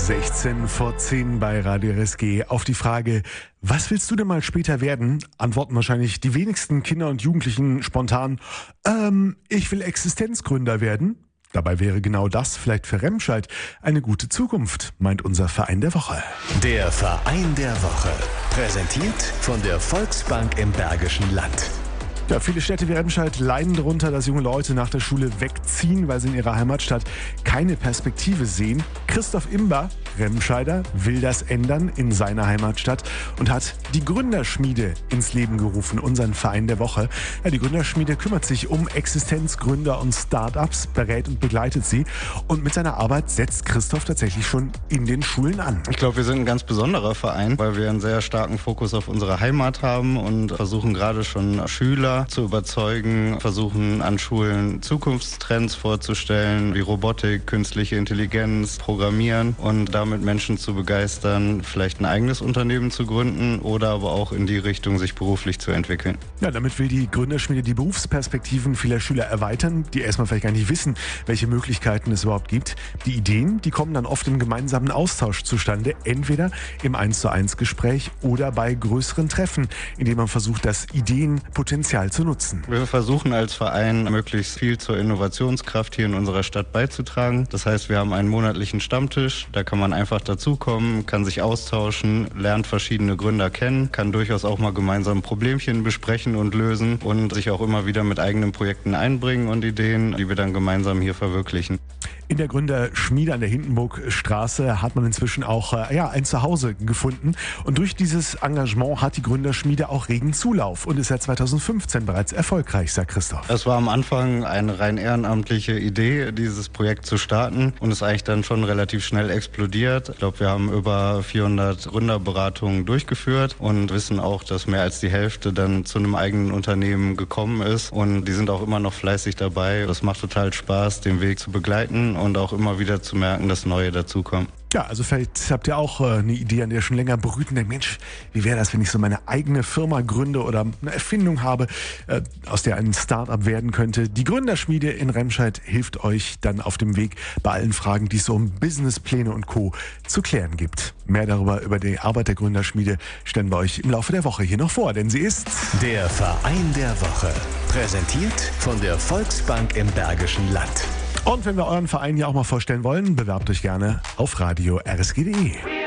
16 vor 10 bei Radio RSG. Auf die Frage, was willst du denn mal später werden? Antworten wahrscheinlich die wenigsten Kinder und Jugendlichen spontan, ich will Existenzgründer werden. Dabei wäre genau das vielleicht für Remscheid eine gute Zukunft, meint unser Verein der Woche. Der Verein der Woche. Präsentiert von der Volksbank im Bergischen Land. Ja, viele Städte wie Remscheid leiden darunter, dass junge Leute nach der Schule wegziehen, weil sie in ihrer Heimatstadt keine Perspektive sehen. Christoph Imber, Remscheider, will das ändern in seiner Heimatstadt und hat die Gründerschmiede ins Leben gerufen, unseren Verein der Woche. Ja, die Gründerschmiede kümmert sich um Existenzgründer und Start-ups, berät und begleitet sie. Und mit seiner Arbeit setzt Christoph tatsächlich schon in den Schulen an. Ich glaube, wir sind ein ganz besonderer Verein, weil wir einen sehr starken Fokus auf unsere Heimat haben und versuchen gerade schon Schüler zu überzeugen, versuchen an Schulen Zukunftstrends vorzustellen, wie Robotik, künstliche Intelligenz, Programmieren und damit Menschen zu begeistern, vielleicht ein eigenes Unternehmen zu gründen oder aber auch in die Richtung sich beruflich zu entwickeln. Ja, damit will die Gründerschmiede die Berufsperspektiven vieler Schüler erweitern, die erstmal vielleicht gar nicht wissen, welche Möglichkeiten es überhaupt gibt. Die Ideen, die kommen dann oft im gemeinsamen Austausch zustande, entweder im 1:1 Gespräch oder bei größeren Treffen, indem man versucht, das Ideenpotenzial zu nutzen. Wir versuchen als Verein möglichst viel zur Innovationskraft hier in unserer Stadt beizutragen. Das heißt, wir haben einen monatlichen Stammtisch, da kann man einfach dazukommen, kann sich austauschen, lernt verschiedene Gründer kennen, kann durchaus auch mal gemeinsam Problemchen besprechen und lösen und sich auch immer wieder mit eigenen Projekten einbringen und Ideen, die wir dann gemeinsam hier verwirklichen. In der Gründerschmiede an der Hindenburgstraße hat man inzwischen auch ein Zuhause gefunden. Und durch dieses Engagement hat die Gründerschmiede auch regen Zulauf und ist seit 2015 bereits erfolgreich, sagt Christoph. Es war am Anfang eine rein ehrenamtliche Idee, dieses Projekt zu starten und ist eigentlich dann schon relativ schnell explodiert. Ich glaube, wir haben über 400 Gründerberatungen durchgeführt und wissen auch, dass mehr als die Hälfte dann zu einem eigenen Unternehmen gekommen ist und die sind auch immer noch fleißig dabei. Das macht total Spaß, den Weg zu begleiten und auch immer wieder zu merken, dass Neue dazukommen. Ja, also vielleicht habt ihr auch eine Idee, an der ihr schon länger brüten denkt, Mensch, wie wäre das, wenn ich so meine eigene Firma gründe oder eine Erfindung habe, aus der ein Start-up werden könnte. Die Gründerschmiede in Remscheid hilft euch dann auf dem Weg bei allen Fragen, die es so um Businesspläne und Co. zu klären gibt. Mehr darüber, über die Arbeit der Gründerschmiede, stellen wir euch im Laufe der Woche hier noch vor, denn sie ist der Verein der Woche. Präsentiert von der Volksbank im Bergischen Land. Und wenn wir euren Verein hier auch mal vorstellen wollen, bewerbt euch gerne auf radio rsg.de.